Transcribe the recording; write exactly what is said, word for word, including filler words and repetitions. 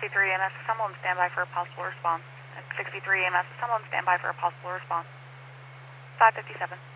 sixty-three E M S, assemble and stand by for a possible response. At sixty-three E M S, assemble and stand by for a possible response. five fifty-seven.